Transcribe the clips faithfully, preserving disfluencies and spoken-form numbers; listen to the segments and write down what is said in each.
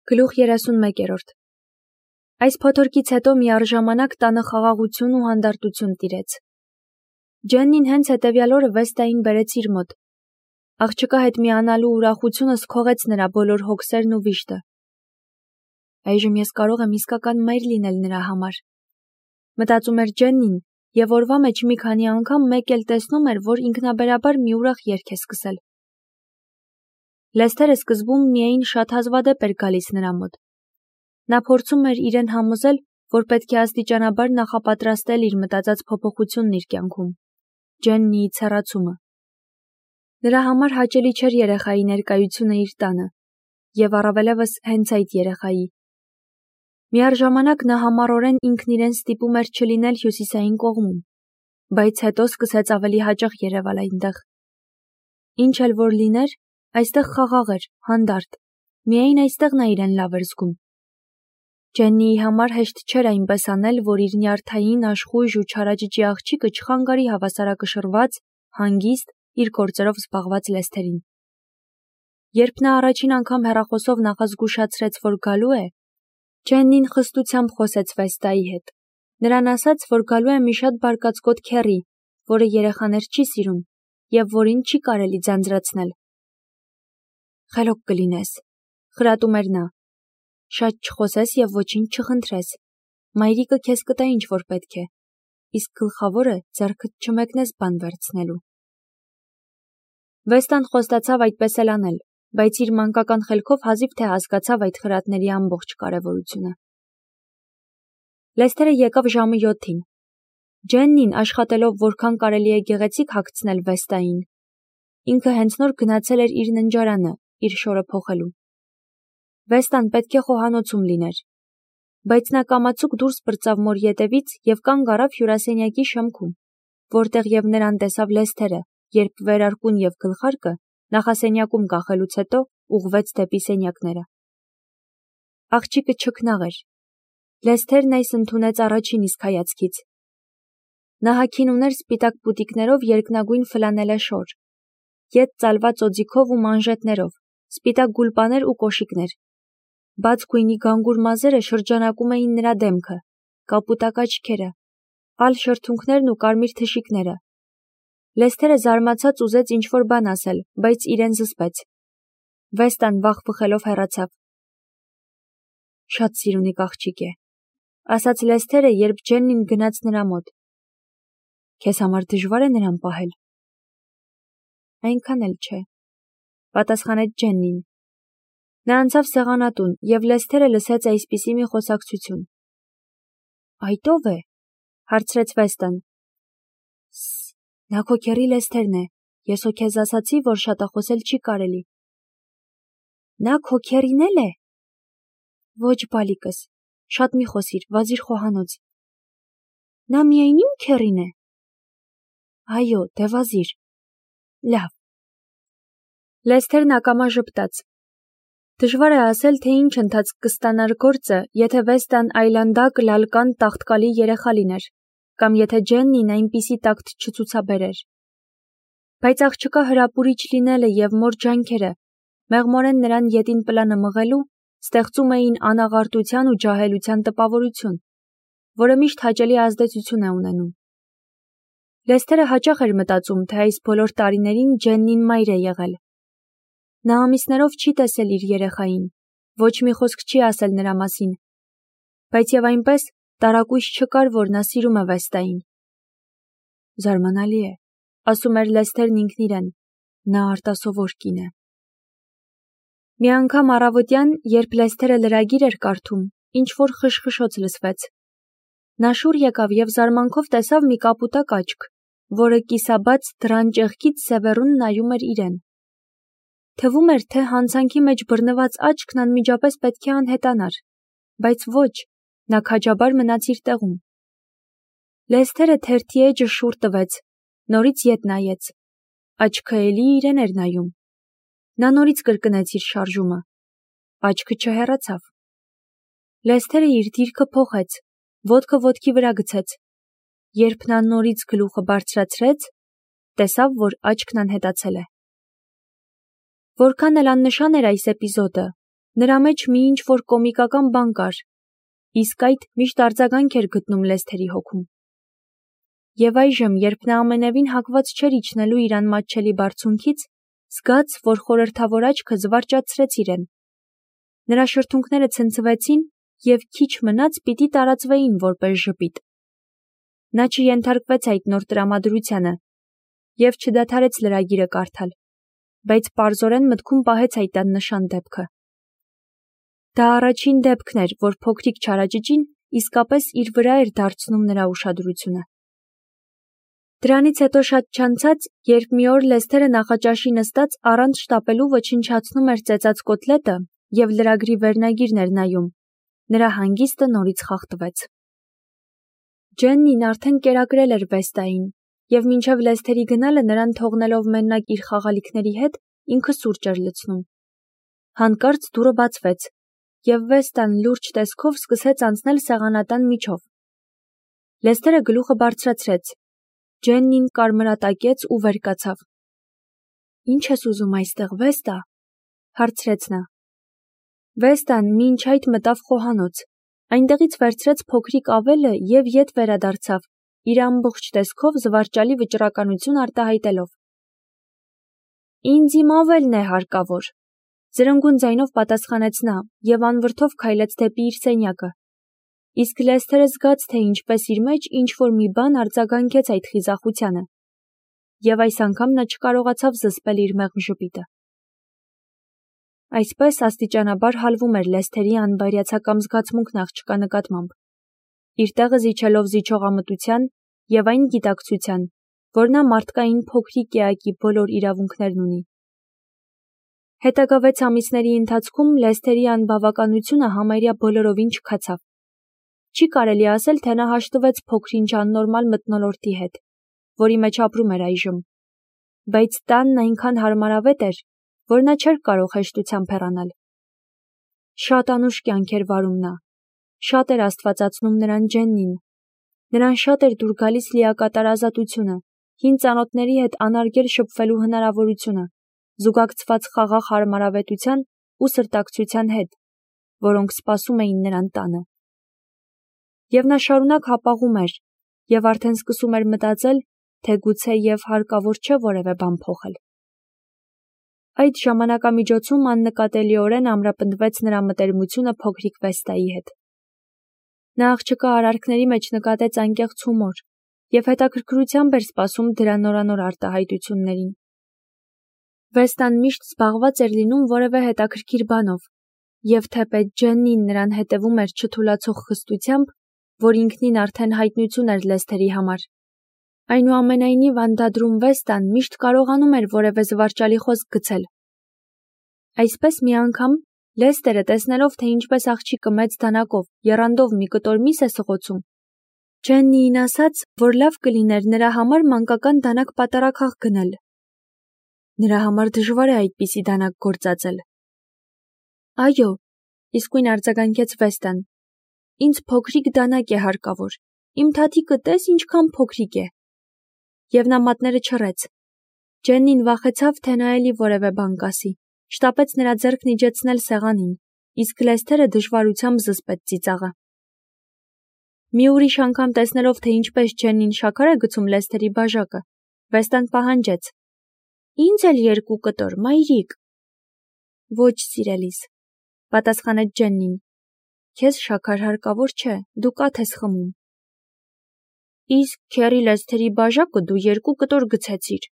Գլուխ երեսունմեկերորդ Այս փոթորկից հետո միառժամանակ տանը խաղաղություն ու հանդարտություն տիրեց։ Ջեննին հենց հետևյալ օրը Վեստային բերեց իր մոտ։ Աղջկա հետ միանալու ուրախությունը սքողեց նրա բոլոր հոգսերն ու վիշտը։ Այժմ ես կարող եմ իսկական մայր լինել նրա համար։ Մտածում էր Ջեննին, եւ օրվա մեջ մի քանի անգամ մեկ էլ տեսնում էր, որ ինքնաբերաբար մի ուրախ երգ է սկսել։ Լեսթերը սկզբում միայն շատ հազվադեպ էր գալիս նրա մոտ։ Նա փորձում էր իրեն համոզել, որ պետք է աստիճանաբար նախապատրաստել իր մտածած փոփոխությունն իր կյանքում։ Ջեննիի ցեռացումը։ Նրա համար հաճելի չէր երեխայի ներկայությունը իր տանը, եւ առավելևս հենց այդ երեխայի։ Միառժամանակ նա համառորեն ինքն իրեն ստիպում էր չլինել հյուսիսային կողմում, բայց հետո սկսեց ավելի հաճախ երևալ այնտեղ։ Ինչ էլ որ լիներ, այստեղ խաղաղ էր, հանդարտ, միայն այստեղ նա իրեն լավ էր զգում։ Ջեննիի համար հեշտ չէր այնպես անել, որ իր նյարդային, աշխույժ ու չարաճճի աղջիկը չխանգարի հավասարակշռված, հանգիստ, իր գործերով զբաղված Լեսթերին։ Երբ նա առաջին անգամ հեռախոսով նախազգուշացրեց, որ գալու է, Ջեննին խստությամբ խոսեց Վեստայի հետ։ Նրան ասաց, որ գալու է մի շատ բարկացկոտ քեռի, որը երեխաներ չի սիրում, եւ որին չի կարելի ձանձրացնել։ Խելոք կլինես, խրատում էր նա։ Շատ չխոսես եւ ոչինչ չխնդրես։ Մայրիկը քեզ կտա ինչ որ պետք է, իսկ գլխավորը ձեռքդ չմեկնես բան վերցնելու։ Վեստան խոստացավ այդպես էլ անել, բայց իր մանկական խելքով հազիվ թե հասկացավ այդ խրատների ամբողջ կարևորությունը։ Լեսթերը եկավ ժամը յոթին։ Ջեննին, աշխատելով որքան կարելի է գեղեցիկ հագցնել Վեստային, ինքը հենց նոր գնացել էր իր ննջարանը, իր շորը փոխելու։ Վեստան պետք է խոհանոցում լիներ, բայց նա կամացուկ դուրս պրծավ մոր ետևից եւ կանգ առավ հյուրասենյակի շեմքում, որտեղ եւ նրան տեսավ Լեսթերը, երբ վերարկուն եւ գլխարկը նախասենյակում կախելուց հետո ուղղվեց դեպի սենյակները։ Աղջիկը չքնաղ էր։ Լեսթերն այս ընդունեց առաջին իսկ հայացքից։ Նա հագին ուներ սպիտակ պուտիկներով երկնագույն ֆլանելե շոր, ետ ծալված օձիքով ու մանժետներով, սպիտակ գուլպաներ ու կոշիկներ։ Բաց գույնի գանգուր մազերը շրջանակում էին նրա դեմքը, կապուտակ աչքերը, ալ շրթունքներն ու կարմիր թշիկները։ Լեսթերը զարմացած ուզեց ինչ-որ բան ասել, բայց իրեն զսպեց։ Վեստան վախ վխելով հեռացավ։ Շատ սիրունիկ աղջիկ է, ասաց Լեսթերը, երբ Ջեննին գնաց նրա մոտ։ Քեզ համար դժվար է նրան պահել։ Այնքան էլ չէ, պատասխանեց Ջեննին։ Նա անցավ սեղանատուն, եւ Լեսթերը լսեց այսպիսի մի խոսակցություն։ Այդ ո՞վ է, հարցրեց Վեստան։ Սս, նա քո քեռի Լեսթերն է, ես հո քեզ ասացի, որ շատախոսել չի կարելի։ Նա քո քեռին էլ է։ Ոչ բալիկս, շատ մի խոսիր, վազիր խոհանոց։ Նա միայն իմ քեռին է։ Այո, դե վազիր։ Լավ։ Լեսթերն ակամա ժպտաց։ Դժվար է ասել, թե ինչ ընթացք կստանար գործը, եթե Վեստան այլանդակ, լալկան, տաղտկալի երեխա լիներ, կամ եթե Ջեննին այնպիսի տակտ չցուցաբերեր։ Բայց աղջկա հրապուրիչ լինելը եւ մոր ջանքերը, մեղմորեն նրան ետին պլանը մղելու, ստեղծում էին անաղարտության ու ջահելության տպավորություն, որը միշտ հաճելի ազդեցություն է ունենում։ Լեսթերը հաճախ էր մտածում, թե այս բոլոր տարիներին Ջեննին մայր է եղել։ Նա ամիսներով չի տեսել իր երեխային, ոչ մի խոսք չի ասել նրա մասին, բայց եւ այնպես տարակույս չկար, որ նա սիրում է Վեստային։ Զարմանալի է, ասում էր Լեսթերն ինքն իրեն, նա արտասովոր կին է։ Մի անգամ առավոտյան, երբ Լեսթերը լրագիր էր կարդում, ինչ որ խշխշոց լսվեց։ Նա շուռ եկավ եւ զարմանքով տեսավ մի կապուտակ աչք, որը կիսաբաց դռան ճեղքից սևեռուն նայում էր իրեն։ Թվում էր, թե հանցանքի մեջ բռնված աչքն անմիջապես պետք է անհետանար, բայց ոչ, նա քաջաբար մնաց իր տեղում։ Լեսթերը թերթի էջը շուռ տվեց, նորից ետ նայեց։ Աչքը էլի իրեն էր նայում։ Նա նորից կրկնեց իր շարժումը։ Աչքը չհեռացավ։ Լեսթերը իր դիրքը փոխեց, ոտքը ոտքի վրա գցեց։ Երբ նա նորից գլուխը բարձրացրեց, տեսավ, որ աչքն անհետացել է։ Որքան էլ աննշան էր այս էպիզոդը, Նրա մեջ մի ինչ-որ կոմիկական բան կար, իսկ այդ միշտ արձագանք էր գտնում Լեսթերի հոգում։ Եվ այժմ, երբ նա ամենևին հակված չէր իջնելու իր անմատչելի բարձունքից, զգաց, որ խորհրդավոր աչքը զվարճացրեց իրեն։ Նրա շրթունքները ցնցվեցին և քիչ մնաց պիտի տարածվեին որպես ժպիտ։ Նա չենթարկվեց այդ նոր տրամադրությանը և չդադարեց լրագիրը կարդալ, բայց պարզորեն մտքում պահեց այդ աննշան դեպքը։ Դա առաջին դեպքն էր, որ փոքրիկ չարաճճին իսկապես իր վրա էր դարձնում նրա ուշադրությունը։ Դրանից հետո շատ չանցած, երբ մի օր Լեսթերը նախաճաշի նստած առանց շտապելու ոչնչացնում էր ծեծած կոտլետը և լրագրի վերնագիրն էր նայում, նրա հանգիստը նորից խախտվեց։ Ջեննին արդեն կերակրել էր Վեստային, և մինչև Լեսթերի գնալը նրան թողնելով մենակ իր խաղալիքների հետ, ինքը սուրճ էր լցնում։ Հանկարծ դուռը բացվեց, և Վեստան լուրջ տեսքով սկսեց անցնել սեղանատան միջով։ Լեսթերը գլուխը բարձրացրեց։ Ջեննին կարմրատակեց ու վեր կացավ։ «Ինչ ես ուզում այստեղ, Վեստա», հարցրեց նա։ Վեստան մինչ այդ մտավ խոհանոց, այնտեղից վերցրեց փոքրիկ ավելը և ետ վերադարձավ, իր ամբողջ տեսքով զվարճալի վճռականություն արտահայտելով։ «Ինձ իմ ավելն է հարկավոր», զրնգուն ձայնով պատասխանեց նա և անվրդով քայլեց դեպի իր սենյակը։ Իսկ Լեսթերը զգաց, թե ինչպես իր մեջ ինչ-որ մի բան արձագանքեց այդ խիզախությանը, և այս անգամ նա չկարողացավ զսպել իր մեղմ ժպիտը։ Այսպես աստիճանաբար հալվում էր Լեսթերի անբարյացակամ զգացմունքն աղջկա նկատմամբ, իր տեղը զիջելով զիջողամտության և այն գիտակցության, որ նա մարդկային փոքրիկ էակի բոլոր իրավունքներն ունի։ Հետագա վեց ամիսների ընթացքում Լեսթերի անբավականությունը համարյա բոլորովին չքացավ։ Չի կարելի ասել, թե նա հաշտվեց փոքր-ինչ աննորմալ մթնոլորտի հետ, որի մեջ ապրում էր այժմ, բայց տանն այնքան հարմարավետ էր, որ նա չէր կարող հեշտությամբ հեռանալ։ Շատ անուշ կյանք էր վարում նա, շատ էր աստվածացնում նրան Ջեննին, նրան շատ էր դուր գալիս լիակատար ազատությունը, հին ծանոթների հետ անարգել շփվելու հնարավորությունը, զուգակցված խաղաղ հարմարավետության ու սրտակցության հետ, որոնք սպասում էին նրան տանը։ Եվ նա շարունակ հապաղում էր և արդեն սկսում էր մտածել, թե գուցե և հարկավոր չէ որևէ բան փոխել։ Այդ ժամանակամիջոցում աննկատելիորեն ամրապնդվեց նրա մտերմությունը փոքրիկ Վեստայի հետ։ Նա աղջկա արարքների մեջ նկատեց անկեղծ հումոր և հետաքրքրությամբ էր սպասում դրա նորանոր արտահայտություններին։ Վեստան միշտ զբաղված էր լինում որևէ հետաքրքիր բանով, և թեպետ Ջեննին նրան հետևում էր չթուլացող խստությամբ, որ ինքնին արդեն հայտնություն էր Լեսթերի համար, այնուամենայնիվ անդադրում Վեստան միշտ կարողանում էր որևէ զվարճալի խոսք գցել։ Այսպես մի անգամ Լեսթերը, տեսնելով, թե ինչպես աղջիկը մեծ դանակով, եռանդով մի կտոր միս է սղոցում, Ջեննիին ասաց, որ լավ կլիներ նրա համար մանկական դանակ պատարագաղ գնել։ Նրա համար դժվար է այդպիսի դանակ գործածել։ Այո, իսկույն արձագանքեց Վեստան, ինձ փոքրիկ դանակ է հարկավոր, իմ թաթիկը տես ինչքան փոքրիկ է։ Եվ նա մատները չռեց։ Ջեննին վախեցավ, թե նա էլի որևէ բան կասի, շտապեց նրա ձեռքն իջեցնել սեղանին, իսկ Լեսթերը դժվարությամբ զսպեց ծիծաղը։ Մի ուրիշ անգամ տեսնելով, թե ինչպես Ջեննին շաքար է գցում Լեսթերի բաժակը, Վեստան պահանջեց. «Ինձ էլ երկու կտոր, մայրիկ»։ «Ոչ, սիրելիս», պատասխանեց Ջեննին, «քեզ շաքար հարկավոր չէ, դու կաթ ես խմում»։ Իսկ քեռի Լեսթերի բաժակը դու երկու կտոր գցեցիր։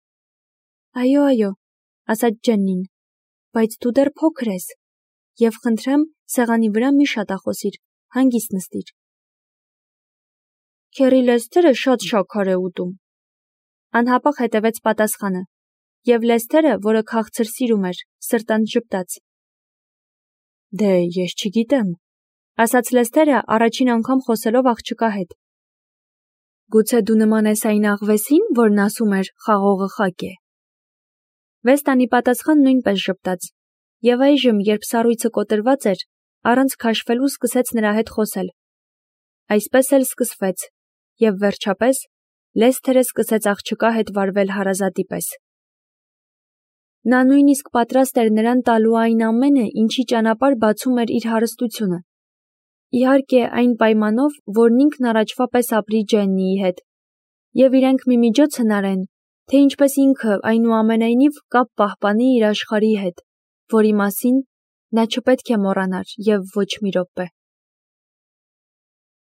Այո, այո, ասաց Ջեննին, բայց դու դեռ փոքր ես, և խնդրեմ սեղանի վրա մի շատախոսիր, հանգիստ նստիր։ Քեռի Լեսթերը շատ շաքար է ուտում։ Անհապաղ հետևեց պատասխանը, և Լեսթերը, որը քաղցր սիրում էր, սրտանց ժպտաց։ Դե, ես չգիտեմ, ասաց Լեսթերը առաջին անգամ խոսելով աղջկա հետ։ Գուցե դու նման ես այն աղվեսին, որն ասում էր խաղողը խակ է։ Վեստանի պատասխան նույնպես ժպտաց, և այժմ, երբ սառույցը կոտրված էր, առանց քաշվելու սկսեց նրա հետ խոսել։ Այսպես էլ սկսվեց, և վերջապես Լեսթերը սկսեց աղջկա հետ վարվել հարազատի պես։ Նա նույնիսկ պատրաստ էր նրան տալու այն ամենը, ինչի ճանապարհ բացում էր իր հարստությունը։ Իհարկե, այն պայմանով, որ ինքն առաջվա պես ապրի Ջեննիի հետ, և իրենք մի միջոց հնարեն, թե ինչպես ինքը այնուամենայնիվ կապ պահպանի իր աշխարհի հետ, որի մասին նա չպետք է մոռանար և ոչ մի րոպե։